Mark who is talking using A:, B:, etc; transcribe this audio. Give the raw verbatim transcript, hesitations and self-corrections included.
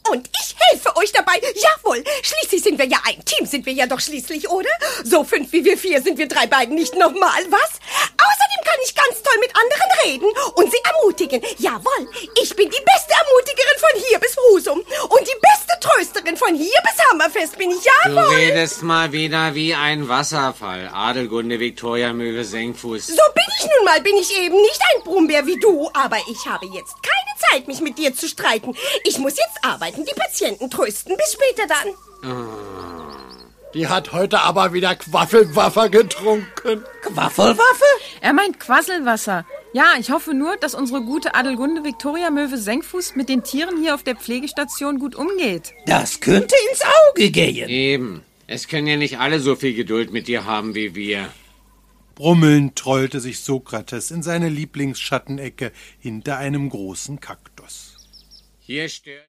A: Und ich helfe euch dabei. Jawohl, schließlich sind wir ja ein Team, sind wir ja doch schließlich, oder? So fünf wie wir vier sind wir drei beiden nicht nochmal, was? Außerdem kann ich ganz toll mit anderen reden und sie ermutigen. Jawohl, ich bin die beste Ermutigerin von hier bis Husum. Und die beste Trösterin von hier bis Hammerfest bin ich, jawohl.
B: Du redest mal wieder wie ein Wasserfall. Adelgunde Viktoria Möwe-Senkfuß.
A: So bin ich nun mal, bin ich eben nicht ein Brummbär wie du. Aber ich habe jetzt keine Zeit, mich mit dir zu streiten. Ich muss jetzt arbeiten, die Patienten trösten. Bis später dann.
C: Die hat heute aber wieder Quaffelwaffer getrunken.
D: Quaffelwaffe?
E: Er meint Quasselwasser. Ja, ich hoffe nur, dass unsere gute Adelgunde Viktoria Möwe-Senkfuß mit den Tieren hier auf der Pflegestation gut umgeht.
D: Das könnte ins Auge gehen.
B: Eben. Es können ja nicht alle so viel Geduld mit dir haben wie wir.
C: Brummelnd trollte sich Sokrates in seine Lieblingsschattenecke hinter einem großen Kaktus.
B: Hier stört...